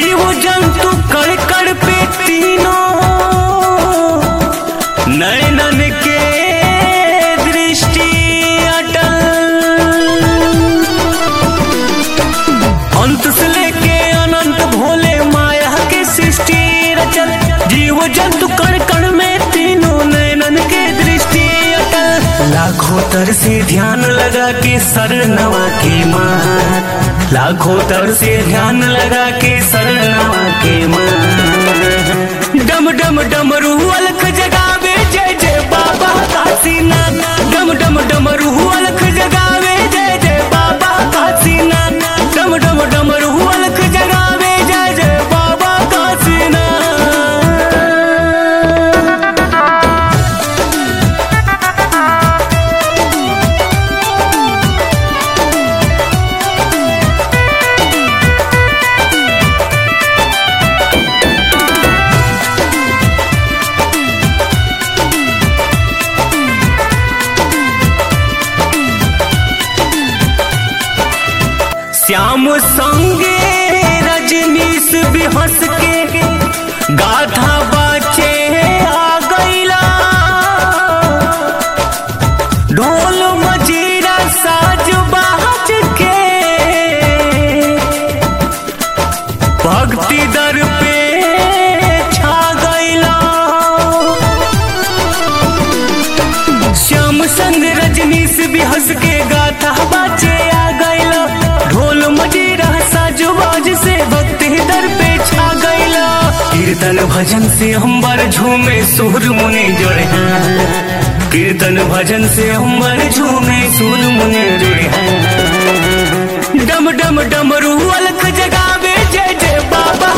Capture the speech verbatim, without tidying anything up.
जीव जंतु कण कण पे तीनों नयनन के दृष्टि अटल। अंत से लेके अनंत भोले माया के सृष्टि रचल। जीव जंतु कण कण में तीनों नयनन के दृष्टि अटल। लाखों तर से ध्यान लगा के सरनवा के माँ, लाखों तर से ध्यान लगा के सरनवा के माँ। डम डम डमरू अलख जगावे जय जय बाबा काशीनाथ। डम डम डमरू अलख जगावे जय जय बाबा काशीनाथ। डम डम डमरू अलख जगावे जय जय बाबा काशीनाथ। श्याम संगे रजनीश भी हंस के गाथा बाचे आ गईला। ढोल मजीरा साज बाज के भक्ति दर पे छा गईला। श्याम संग रजनीश भी हंस के गाथा बाचे आ गईला। ढोल मजीरा साज बाज से भक्ति दर पे छा गईला। कीर्तन भजन से अंबर झूमे सुर मुनि जोड़े हैं। कीर्तन भजन से अंबर झूमे सुर मुनि जोड़े हैं। डम डम डमरू अलख जगावे जय जय बाबा